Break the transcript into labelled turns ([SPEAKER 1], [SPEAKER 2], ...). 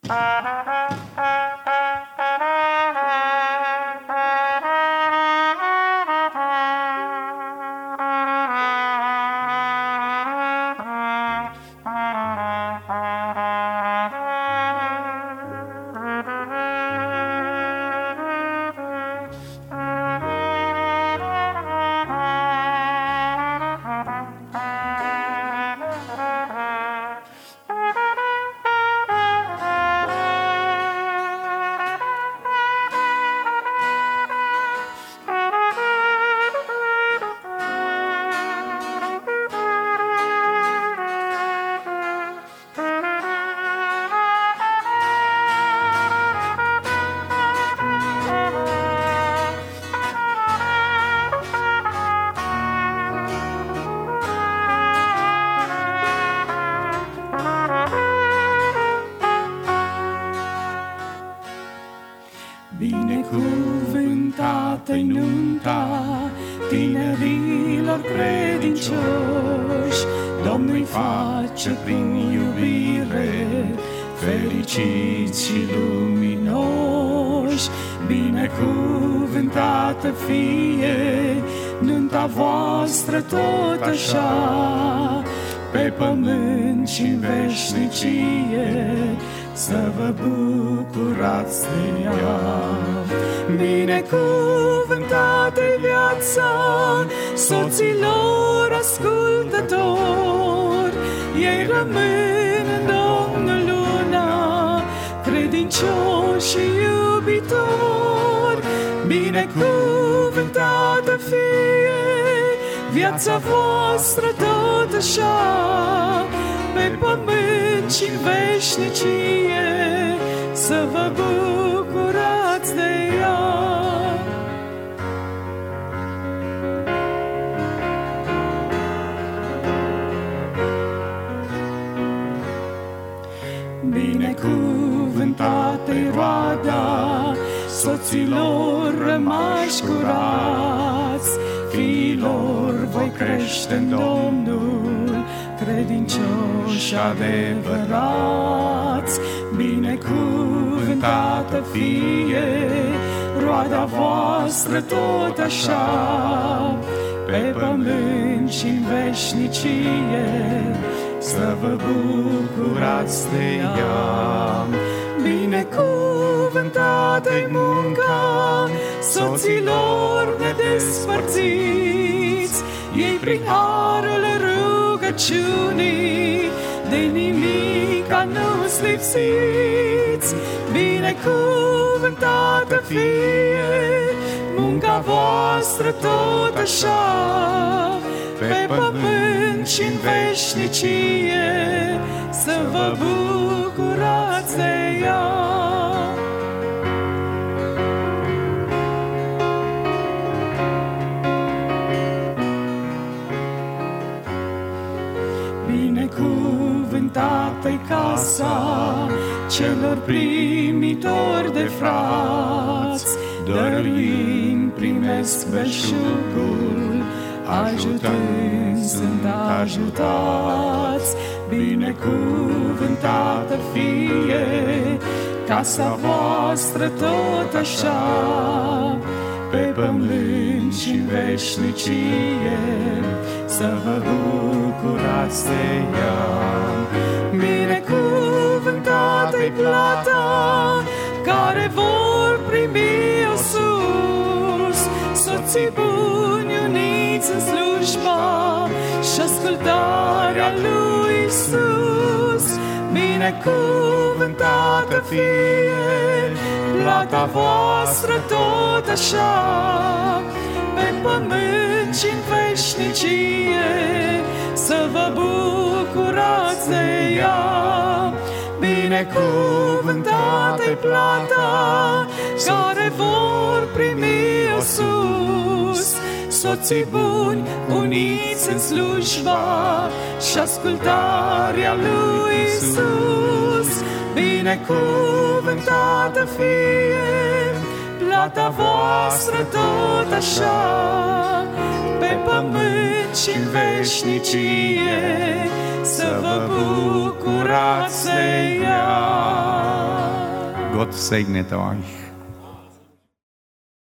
[SPEAKER 1] Binecuvântată-i nunta tinerilor credincioși, Domnul-i face prin iubire fericiți și luminoși. Binecuvântată fie nunta voastră tot așa, pe pământ și în veșnicie, să vă bucurați de ea. Binecuvântată-i viața soților ascultători, ei rămân în Domnul luna, credincioși și iubitori. Binecuvântată fie viața voastră tot așa, pe pământ și în veșnicie, să vă bucurați de ea. Binecuvântată-i roada soților rămași curați, fiilor voi crește în Domnul, credincioși adevărați. Binecuvântată fie roada voastră tot așa, pe pământ și în veșnicie, să vă bucurați de ea. Binecuvântată-i munca soților nedespărțiți, ei prin harul rugăciunii de nimica nu-s lipsiți. Binecuvântată fie munca voastră tot așa, pe pământ și în veșnicie, să vă bucurați de ea. Binecuvântată-i casa celor primitori de frați, dăruind primesc belșugul, ajutând sunt ajutați. Binecuvântată fie casa voastră tot așa, pe pământ și în veșnicie, să vă bucurați de ea. Binecuvântată-i plata care vor primi-o sus, soții buni uniți în slujba și ascultarea lui Iisus. Binecuvântată fie plata voastră tot așa, pe pământ și în veșnicie, să vă bucurați de ea. Binecuvântată-i plata care vor primi-o sus, soții buni uniți în slujba și ascultarea lui Iisus. Binecuvântată fie plata voastră tot așa, pe pământ și în veșnicie, să vă bucurați de ea.
[SPEAKER 2] Gott segne euch.